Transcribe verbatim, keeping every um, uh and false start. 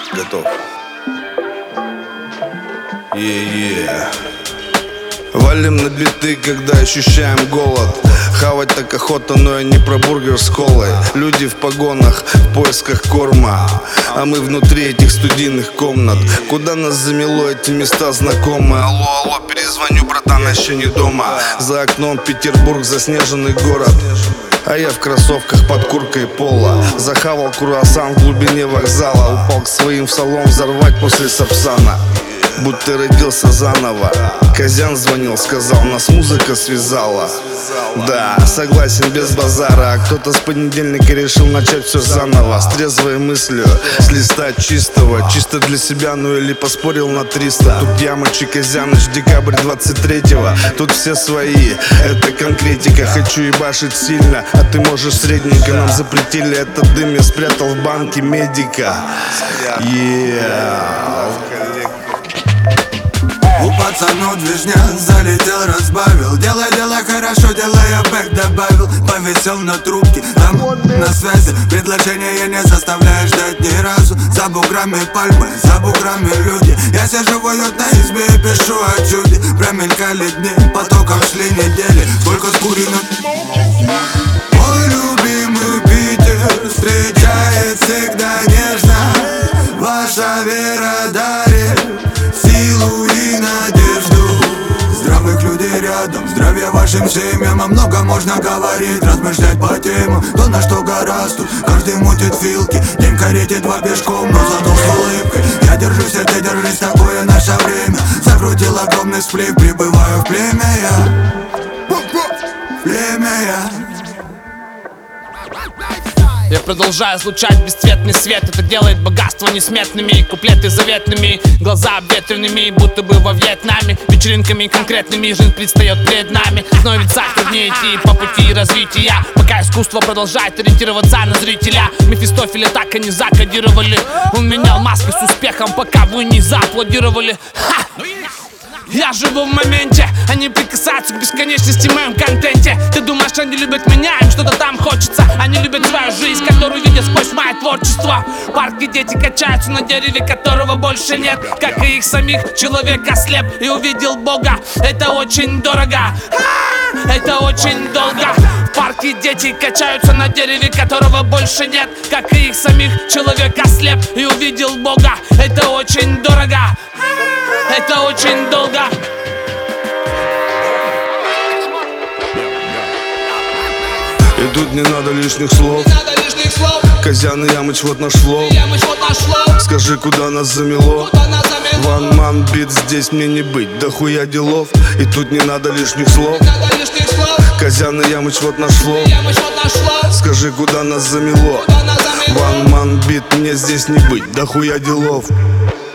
Готов. Е-е. Валим на биты, когда ощущаем голод. Хавать так охота, но я не про бургер с колой. Люди в погонах, в поисках корма, а мы внутри этих студийных комнат. Куда нас замело, эти места знакомые. Алло, алло, перезвоню, братан, еще не дома. За окном Петербург, заснеженный город, а я в кроссовках под курткой пола. Захавал круассан в глубине вокзала. Упал к своим в салон взорвать после Сапсана. Будто родился заново. Козян звонил, сказал, нас музыка связала. Да, согласен, без базара. А кто-то с понедельника решил начать все заново. С трезвой мыслью, с листа чистого. Чисто для себя, ну или поспорил на триста. Тут Ямыч и Козяныч, декабрь двадцать третьего. Тут все свои, это конкретика. Хочу ебашить сильно, а ты можешь средненько. Нам запретили этот дым, я спрятал в банке медика. Yeah. У пацанов движня, залетел, разбавил. Делай, делай хорошо, делай, я бэк добавил. Повесил на трубке, там на связи. Предложение не заставляешь ждать ни разу. За буграми пальмы, за буграми люди. Я сижу в уютной избе и пишу о чуде. Промелькали дни, потоком шли недели. Сколько скурено. Мой любимый Питер встречает всегда нежно. Ваша вера дарит силу и надежду. Здравых людей рядом, здравия вашим семьям. О многом можно говорить, размышлять по темам. То, на что гораздо, тут каждый мутит вилки. День карете два пешком, но зато с улыбкой. Я держусь, а ты держись, такое наше время. Закрутил огромный сплив, прибываю в племя я. Племя я. Я продолжаю излучать бесцветный свет. Это делает богатство несметными, куплеты заветными, глаза обветренными, будто бы во Вьетнаме. Вечеринками конкретными жизнь предстает перед нами. Становится труднее идти по пути развития, пока искусство продолжает ориентироваться на зрителя. Мефистофеля так и не закодировали. Он менял маски с успехом, пока вы не зааплодировали. Ха! Я живу в моменте, они прикасаются к бесконечности в моем контенте. Ты думаешь, они любят меня, им что-то там хочется. Они любят свою жизнь, которую видят сквозь мое творчество. Парки дети качаются на дереве, которого больше нет. Как и их самих, человек ослеп и увидел Бога. Это очень дорого, а-а-а, это очень долго. В парке дети качаются на дереве, которого больше нет. Как и их самих, человек ослеп и увидел Бога. Это очень дорого, это очень долго. И тут не надо лишних слов. Козян и Ямыч вот наш флоу. Скажи, куда нас замело. One man beat, здесь мне не быть, да хуя делов. И тут не надо лишних слов. Козян и Ямыч вот наш флоу. Скажи, куда нас замело. One man beat, мне здесь не быть, да хуя делов.